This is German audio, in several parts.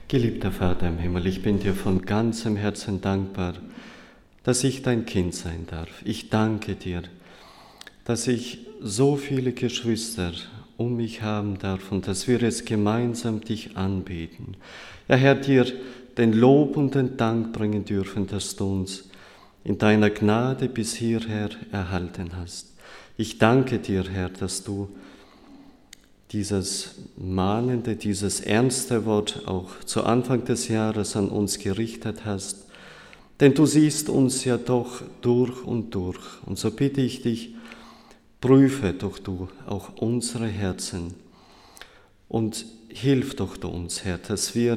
Geliebter Vater im Himmel, ich bin dir von ganzem Herzen dankbar, dass ich dein Kind sein darf. Ich danke dir, dass ich so viele Geschwister um mich haben darf und dass wir es gemeinsam dich anbeten. Ja, Herr, dir den Lob und den Dank bringen dürfen, dass du uns in deiner Gnade bis hierher erhalten hast. Ich danke dir, Herr, dass du dieses mahnende, dieses ernste Wort auch zu Anfang des Jahres an uns gerichtet hast. Denn du siehst uns ja doch durch und durch. Und so bitte ich dich, prüfe doch du auch unsere Herzen und hilf doch du uns, Herr, dass wir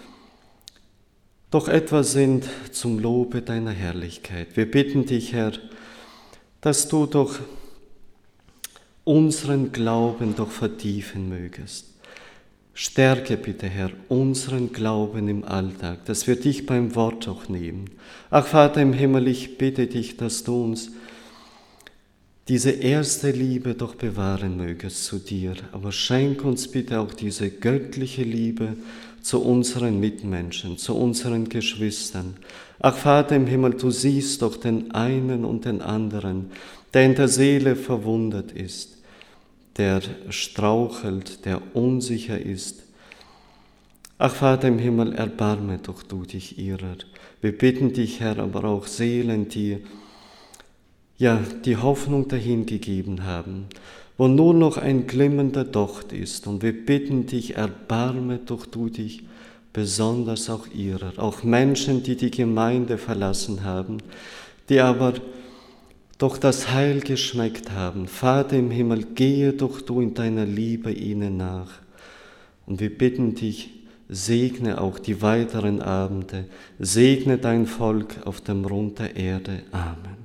doch etwas sind zum Lobe deiner Herrlichkeit. Wir bitten dich, Herr, dass du doch unseren Glauben doch vertiefen mögest. Stärke bitte, Herr, unseren Glauben im Alltag, dass wir dich beim Wort auch nehmen. Ach Vater im Himmel, ich bitte dich, dass du uns diese erste Liebe doch bewahren mögest zu dir, aber schenk uns bitte auch diese göttliche Liebe zu unseren Mitmenschen, zu unseren Geschwistern. Ach Vater im Himmel, du siehst doch den einen und den anderen, der in der Seele verwundet ist, der strauchelt, der unsicher ist. Ach Vater im Himmel, erbarme doch du dich ihrer. Wir bitten dich, Herr, aber auch Seelen, die die Hoffnung dahingegeben haben, wo nur noch ein glimmender Docht ist. Und wir bitten dich, erbarme doch du dich besonders auch ihrer. Auch Menschen, die die Gemeinde verlassen haben, die aber doch das Heil geschmeckt haben. Vater im Himmel, gehe doch du in deiner Liebe ihnen nach. Und wir bitten dich, segne auch die weiteren Abende, segne dein Volk auf dem Rund der Erde. Amen.